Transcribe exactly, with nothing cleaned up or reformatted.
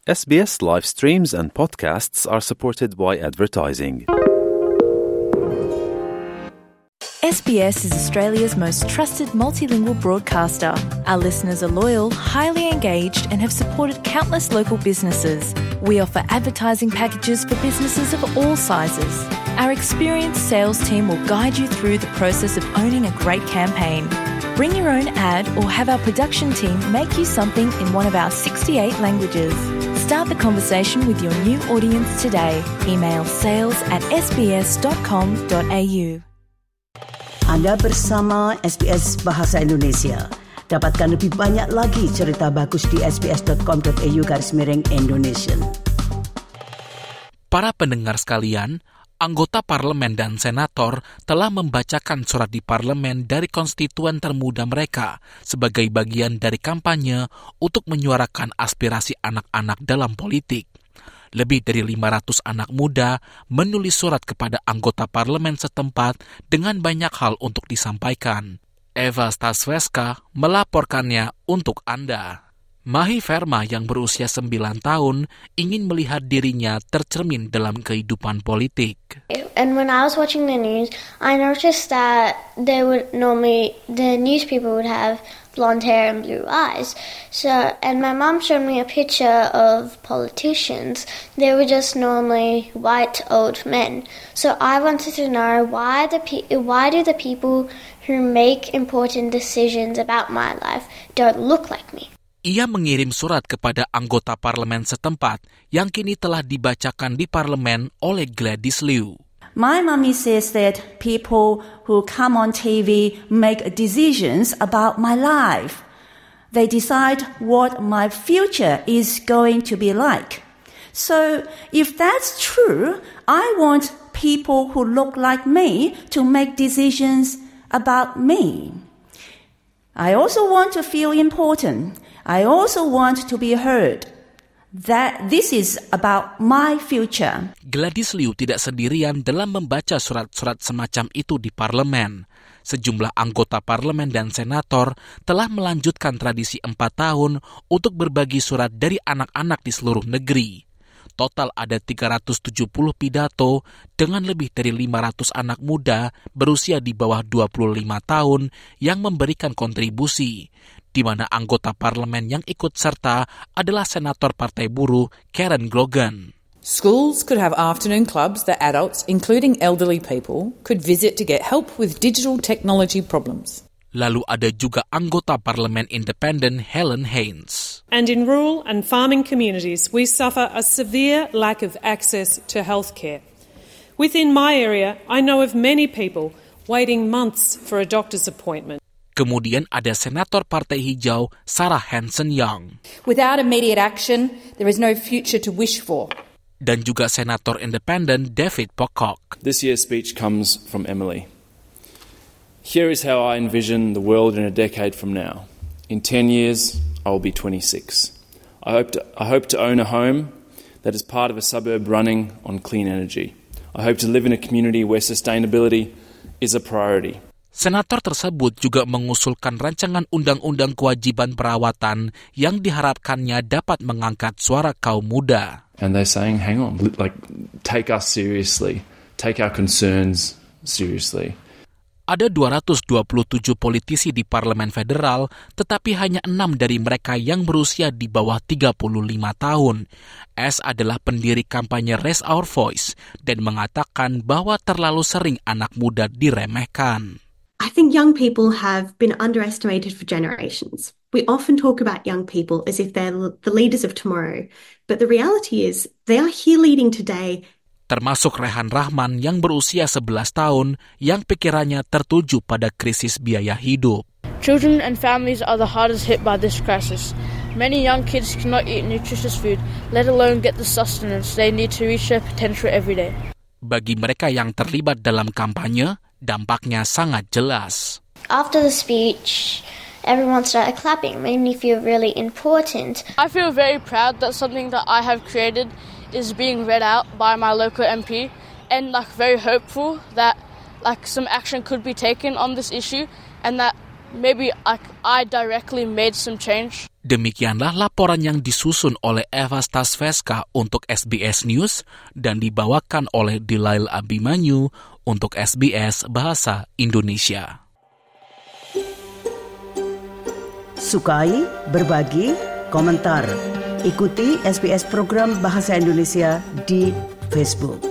S B S live streams and podcasts are supported by advertising. S B S is Australia's most trusted multilingual broadcaster. Our listeners are loyal, highly engaged, and have supported countless local businesses. We offer advertising packages for businesses of all sizes. Our experienced sales team will guide you through the process of owning a great campaign. Bring your own ad or have our production team make you something in one of our sixty-eight languages. Start the conversation with your new audience today. Email sales at s b s dot com dot a u. Anda bersama S B S Bahasa Indonesia. Dapatkan lebih banyak lagi cerita bagus di s b s dot com dot a u garis miring Indonesian. Para pendengar sekalian, anggota parlemen dan senator telah membacakan surat di parlemen dari konstituen termuda mereka sebagai bagian dari kampanye untuk menyuarakan aspirasi anak-anak dalam politik. Lebih dari lima ratus anak muda menulis surat kepada anggota parlemen setempat dengan banyak hal untuk disampaikan. Eva Stasweska melaporkannya untuk Anda. Mahi Verma yang berusia sembilan tahun ingin melihat dirinya tercermin dalam kehidupan politik. And when I was watching the news, I noticed that they would normally, the news people would have blonde hair and blue eyes. So, and my mom showed me a picture of politicians. They were just normally white old men. So I wanted to know why the pe- why do the people who make important decisions about my life don't look like me? Ia mengirim surat kepada anggota parlemen setempat yang kini telah dibacakan di parlemen oleh Gladys Liu. My mommy says that people who come on T V make decisions about my life. They decide what my future is going to be like. So if that's true, I want people who look like me to make decisions about me. I also want to feel important. I also want to be heard. That this is about my future. Gladys Liu tidak sendirian dalam membaca surat-surat semacam itu di parlemen. Sejumlah anggota parlemen dan senator telah melanjutkan tradisi empat tahun untuk berbagi surat dari anak-anak di seluruh negeri. Total ada tiga ratus tujuh puluh pidato dengan lebih dari lima ratus anak muda berusia di bawah dua puluh lima tahun yang memberikan kontribusi, di mana anggota parlemen yang ikut serta adalah senator Partai Buruh Karen Grogan. Schools could have afternoon clubs that adults, including elderly people, could visit to get help with digital technology problems. Lalu ada juga anggota parlemen independen Helen Haynes. And in rural and farming communities, we suffer a severe lack of access to healthcare. Within my area, I know of many people waiting months for a doctor's appointment. Kemudian ada Senator Partai Hijau Sarah Hanson Young. Without immediate action, there is no future to wish for. Dan juga Senator Independen David Pocock. This year's speech comes from Emily. Here is how I envision the world in a decade from now. In ten years, I will be twenty-six. I hope to, I hope to own a home that is part of a suburb running on clean energy. I hope to live in a community where sustainability is a priority. Senator tersebut juga mengusulkan rancangan undang-undang kewajiban perawatan yang diharapkannya dapat mengangkat suara kaum muda. And they're saying, hang on, like, take us seriously. Take our concerns seriously. Ada dua ratus dua puluh tujuh politisi di Parlemen Federal, tetapi hanya enam dari mereka yang berusia di bawah tiga puluh lima tahun. S adalah pendiri kampanye Raise Our Voice dan mengatakan bahwa terlalu sering anak muda diremehkan. I think young people have been underestimated for generations. We often talk about young people as if they're the leaders of tomorrow, but the reality is they are here leading today. Termasuk Rehan Rahman yang berusia sebelas tahun yang pikirannya tertuju pada krisis biaya hidup. Children and families are the hardest hit by this crisis. Many young kids cannot eat nutritious food, let alone get the sustenance they need to reach their potential every day. Bagi mereka yang terlibat dalam kampanye, dampaknya sangat jelas. After the speech, everyone started clapping, made me feel really important. I feel very proud that something that I have created is being read out by my local M P, and like very hopeful that like some action could be taken on this issue, and that maybe I, I directly made some change. Demikianlah laporan yang disusun oleh Eva Stasveska untuk S B S News dan dibawakan oleh Dilail Abimanyu untuk S B S Bahasa Indonesia. Sukai, berbagi, komentar. Ikuti S B S program Bahasa Indonesia di Facebook.